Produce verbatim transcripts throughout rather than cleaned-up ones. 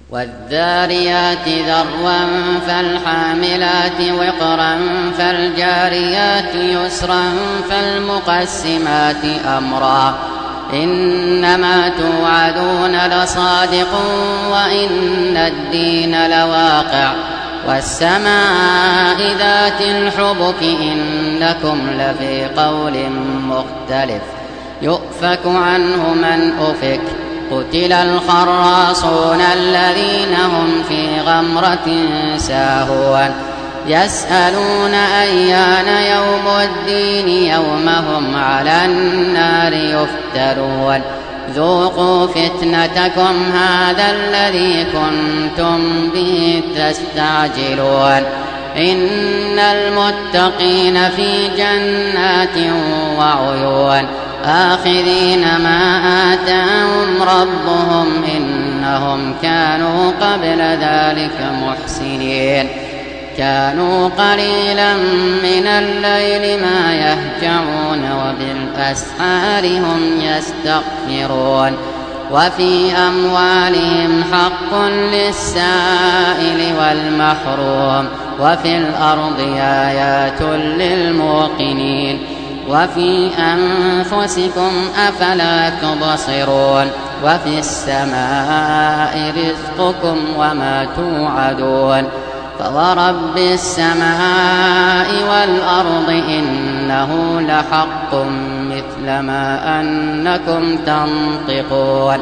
والذاريات ذروا فالحاملات وقرا فالجاريات يسرا فالمقسمات أمرا إنما توعدون لصادق وإن الدين لواقع والسماء ذات الحبك إنكم لفي قول مختلف يؤفك عنه من أفك قتل الخراصون الذين هم في غمرة ساهون يسألون أيان يوم الدين يوم هم على النار يفترون ذوقوا فتنتكم هذا الذي كنتم به تستعجلون إن المتقين في جنات وعيون آخذين ما آتاهم ربهم إنهم كانوا قبل ذلك محسنين كانوا قليلا من الليل ما يهجعون وبالأسحار هم يستغفرون وفي أموالهم حق للسائل والمحروم وفي الأرض آيات للموقنين وفي أنفسكم أفلا تبصرون وفي السماء رزقكم وما توعدون فورب السماء والأرض إنه لحق مثل ما أنكم تنطقون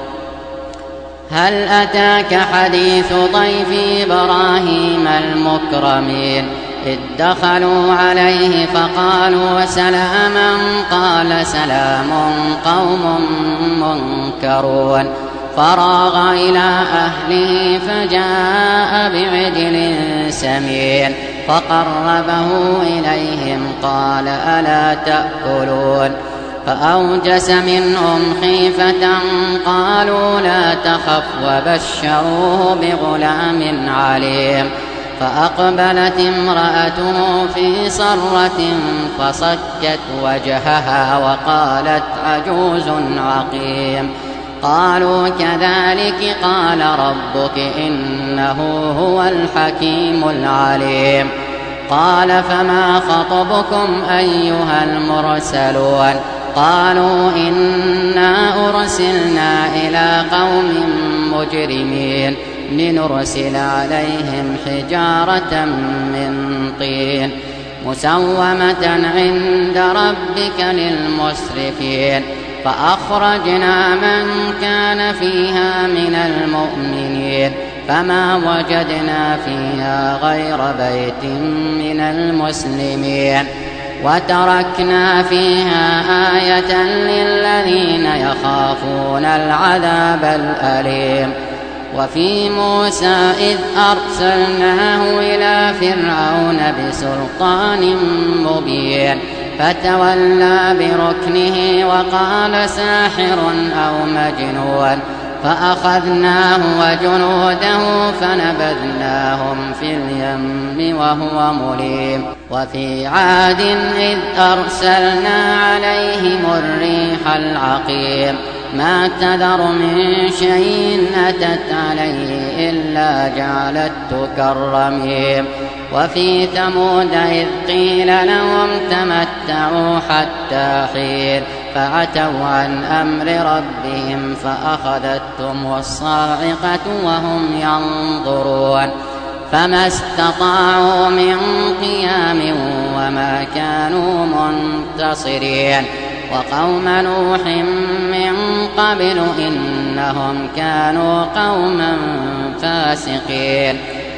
هل أتاك حديث ضيف إبراهيم المكرمين إذ دخلوا عليه فقالوا سلاما قال سلام قوم منكرون فراغ إلى أهله فجاء بعجل سمين فقربه إليهم قال ألا تأكلون فأوجس منهم خيفة قالوا لا تخف وبشروه بغلام عليم فأقبلت امرأته في صرة فصكت وجهها وقالت عجوز عقيم قالوا كذلك قال ربك إنه هو الحكيم العليم قال فما خطبكم أيها المرسلون قالوا إنا أرسلنا إلى قوم مجرمين لنرسل عليهم حجارة من طين مسومة عند ربك للمسرفين فأخرجنا من كان فيها من المؤمنين فما وجدنا فيها غير بيت من المسلمين وتركنا فيها آية للذين يخافون العذاب الأليم وفي موسى إذ أرسلناه إلى فرعون بسلطان مبين فتولى بركنه وقال ساحر أو مجنون فأخذناه وجنوده فنبذناهم في اليم وهو مليم وفي عاد إذ أرسلنا عليهم الريح العقيم ما تذر من شيء أتت عليه إلا جعلته كالرميم وفي ثمود إذ قيل لهم تمتعوا حتى حين فعتوا عن أمر ربهم فأخذتهم الصاعقة وهم ينظرون فما استطاعوا من قيام وما كانوا منتصرين وقوم نوح من قبل إنهم كانوا قوما فاسقين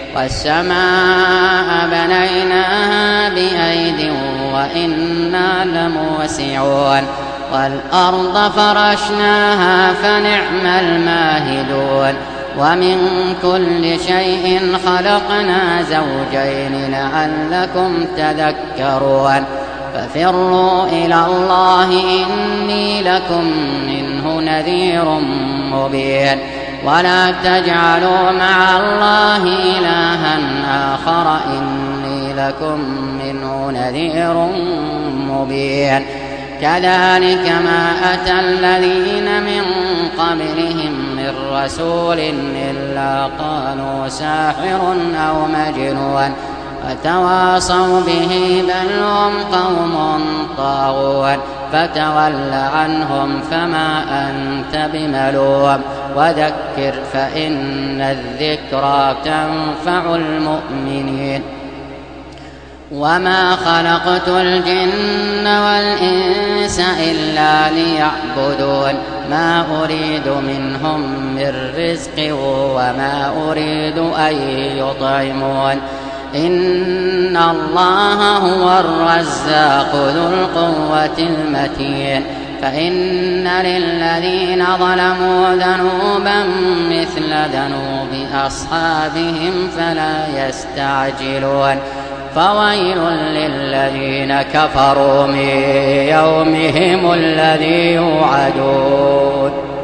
والسماء بنيناها بأيد وإنا لموسعون والأرض فرشناها فنعم الماهدون ومن كل شيء خلقنا زوجين لعلكم تذكرون ففروا إلى الله إني لكم منه نذير مبين ولا تجعلوا مع الله إلها آخر إني لكم منه نذير مبين كذلك ما أتى الذين من قبلهم من من رسول إلا قالوا ساحر أو مجنون فتواصوا به بل هم قوم طاغون فتول عنهم فما أنت بملوم وذكر فإن الذكرى تنفع المؤمنين وما خلقت الجن والإنس إلا ليعبدون ما أريد منهم من رزق وما أريد أن يطعمون إن الله هو الرزاق ذو القوة المتين فإن للذين ظلموا ذنوبا مثل ذنوب أصحابهم فلا يستعجلون فويل للذين كفروا من يومهم الذي يوعدون